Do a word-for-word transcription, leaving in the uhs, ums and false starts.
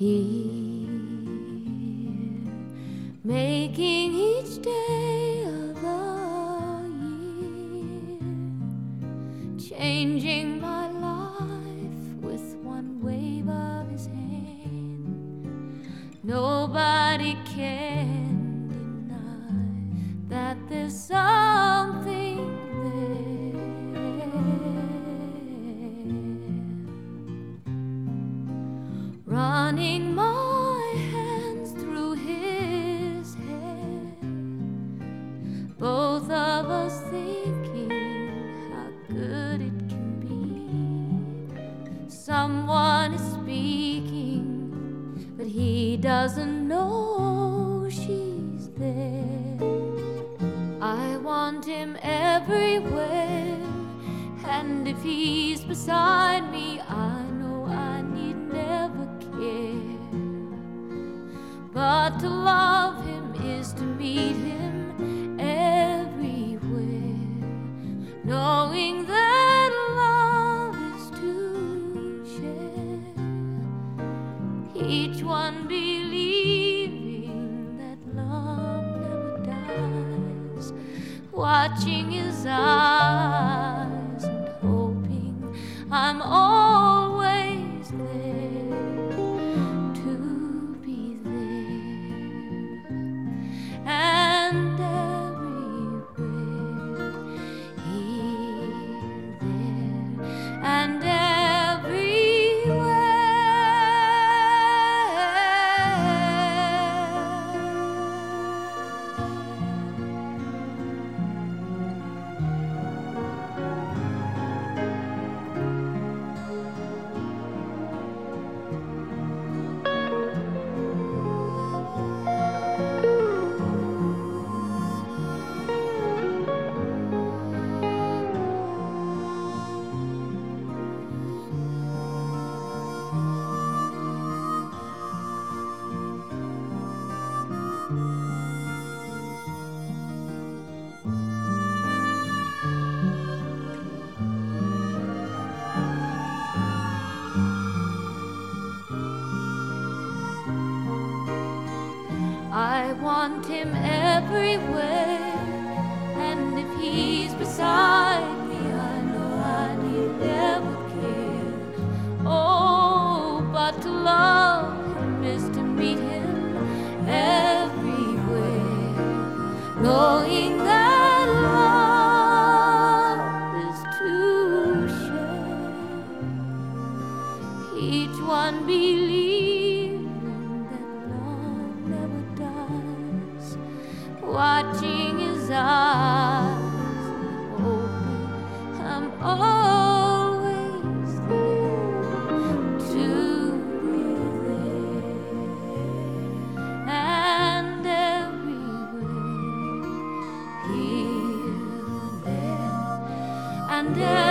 here, making each day of the year, changing my life with one wave of his hand. Nobody can deny that there's something there, running my hands through his hair, both of us thinking how good it can be. Someone is speaking, but he doesn't know she's there. I want him everywhere, and if he's beside me, I know I need never care. But to love him is to meet him everywhere, knowing that love is to share, each one believing that love never dies, watching his eyes and hoping I'm always there to be there, and everywhere, here, there, and I want him everywhere, and if he's beside me, I know I need never care. Oh, but to love him is to meet him everywhere, knowing that love is to share, each one believing watching his eyes, hoping I'm always there to be there, and everywhere, here, there, and everywhere.